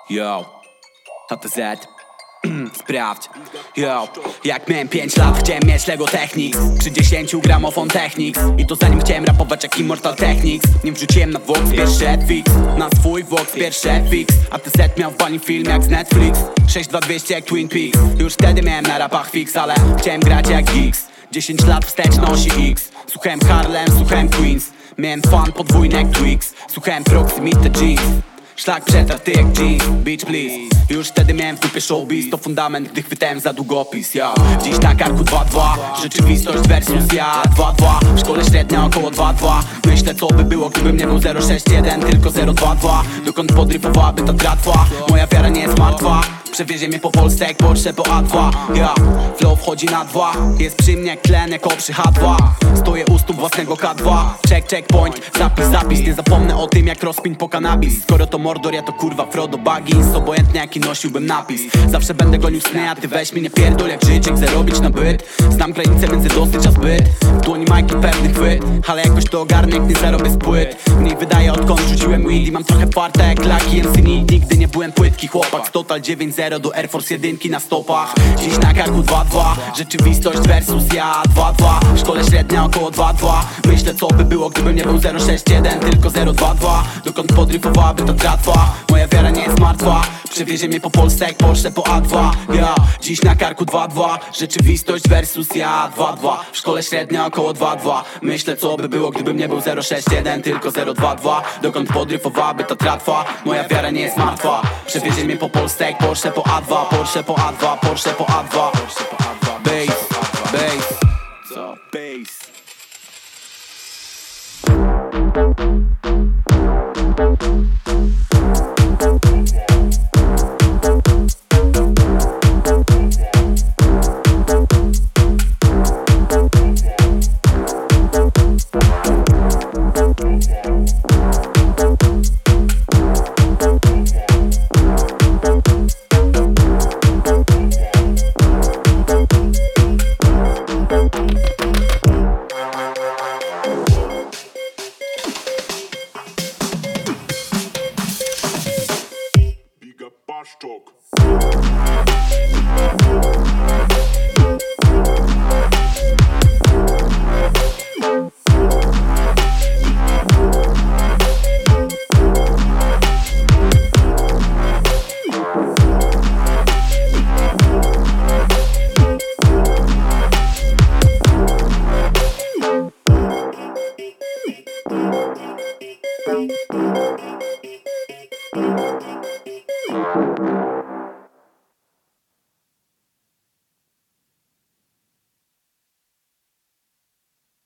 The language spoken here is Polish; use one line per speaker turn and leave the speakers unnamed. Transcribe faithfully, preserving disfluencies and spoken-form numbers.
Yo, H T Z. Sprawdź, yo. Jak miałem pięć lat, chciałem mieć Lego Technics. Przy dziesięciu gramofon Technics. I to zanim chciałem rapować jak Immortal Technics. Nim wrzuciłem na Vox pierwszy Fix. Na swój Vox pierwszy Fix. A T Z miał w bani film jak z Netflix. sześć dwa dwieście jak Twin Peaks. Już wtedy miałem na rapach fix, ale chciałem grać jak Geeks. dziesięć lat wstecz nosi X. Słuchałem Harlem, słuchałem Queens. Miałem fan podwójny jak Twix. Słuchałem Proximity Jeans. Szlak przetarty jak jeans, bitch please. Już wtedy miałem w dupie showbiz. To fundament, gdy chwytałem za długopis, ja. Dziś na karku dwa dwa, rzeczywistość versus ja. dwa dwa, w szkole średnia około dwa dwa. Myślę co by było, gdybym nie był zero sześć jeden, tylko zero dwa dwa. Dokąd podryfowałaby ta tratwa, moja wiara nie jest martwa. Przewiezie mnie po Polsce jak Porsche po A dwa, ja. Flow wchodzi na dwa, jest przy mnie jak tlen jako przy H dwa. Stoję u stóp własnego K dwa. Check, checkpoint, zapis, zapis. Nie zapomnę o tym jak rozpin po kanabis. Skoro to Mordor, ja to kurwa Frodo Baggins. Obojętnie jaki nosiłbym napis. Zawsze będę gonił sny, a ty weź mi nie pierdol jak żyć, jak chcę robić na byt. Znam granicę między dosyć a zbyt. W dłoni majki pewny chwyt, ale jakoś to ogarnę jak nie zarobię z płyt. Mniej wydaje odkąd rzuciłem weed i mam trochę farta jak Lucky M C. Nigdy nie byłem płytki chłopak. Total dziewięć zero do Air Force jeden na stopach. Dziś na karku dwa dwa, rzeczywistość versus ja. dwa dwa, w szkole średnia około dwa dwa. Myślę co by było, gdybym nie był zero sześć jeden, tylko zero dwa dwa. Dokąd podryfowałaby ta tratwa, moja wiara nie jest martwa. Przewiezie mnie po Polsce jak Porsche po A dwa, ja. Dziś na karku dwa dwa, rzeczywistość versus ja. dwa dwa, w szkole średnia około dwa dwa. Myślę co by było, gdybym nie był zero sześć jeden, tylko zero dwa dwa. Dokąd podryfowałaby ta tratwa, moja wiara nie jest martwa. Przewiezie mnie po Polsce jak Porsche po A dwa, Porsche po A dwa, Porsche po A dwa. Bass, bass, co? Bass.
Baszczok.
Thank you.